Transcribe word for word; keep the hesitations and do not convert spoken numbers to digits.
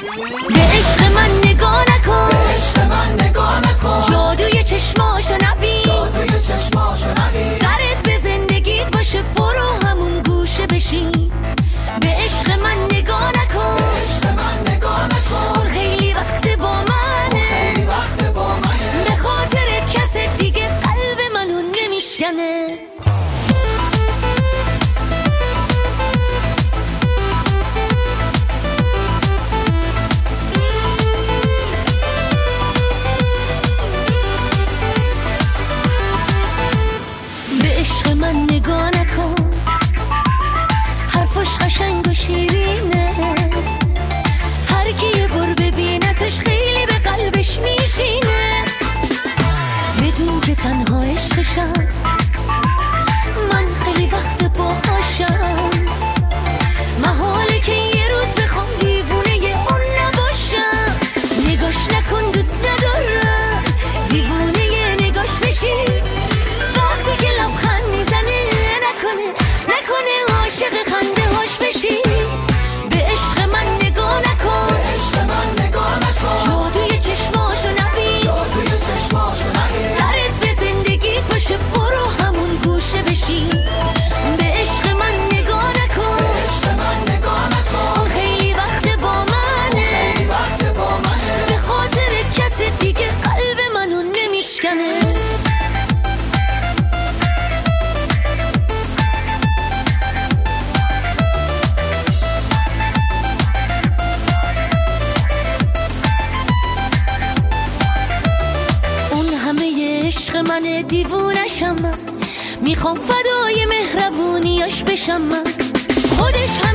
به عشق من نگاه نکن، به عشق من نگاه نکن، جادوی چشماشو نبین، جادوی چشماشو نبین. سرت به زندگیت باشه برو همون گوشه بشین. به عشق من نگاه نکن، به عشق من نگاه نکن، اون خیلی وقت با منه، خیلی وقت با منه. به خاطر کس دیگه قلب منو نمیشکنه. به عشق من نگاه نکن، حرفش قشنگ و شیرینه، هر کی یه بار ببینتش خیلی به قلبش میشینه. بدون که تنها عشقشم، من خیلی وقت باهاشم، محاله که یه روز بخوام دیوونه ی اون نباشم. نگاش نکن دوست ندارم، دیوونه ی نگاش بشی، وقتی که لبخند میزنه نکنه نکنه عاشق خنده هاش بشی. به عشق من نگاه نکن، به عشق من نگاه نکن، جادوی چشماشو نبین، جادوی چشماشو نبین. سرت به زندگی باشه برو همون گوشه بشین. به عشق من نگاه نکن، به عشق من نگاه نکن، اون خیلی وقت با منه، خیلی وقت با منه. به خاطر کس دیگه قلب منو نمیشکنه. اون همه عشق منه، دیوونشم من، میخوام فدای مهربونیاش بشم من، خودش هم